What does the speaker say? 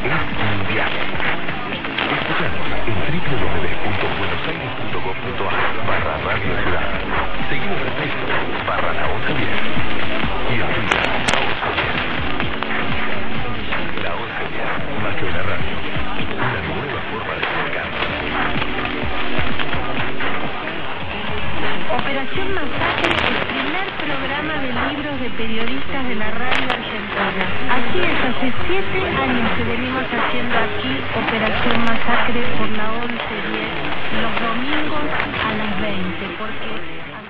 es mundial. Escuchanos en www.buenosaires.gov.ar/Radio Ciudad. Seguimos en Facebook /La Once Bien. Y en Twitter, La Once Bien. La Once Bien, más que una radio, una nueva forma de comunicarnos. Operación Masacre, el primer programa de libros de periodistas de la radio argentina. Así es, hace 7 años que venimos haciendo aquí Operación Masacre por la 1110, los domingos a las 20, porque...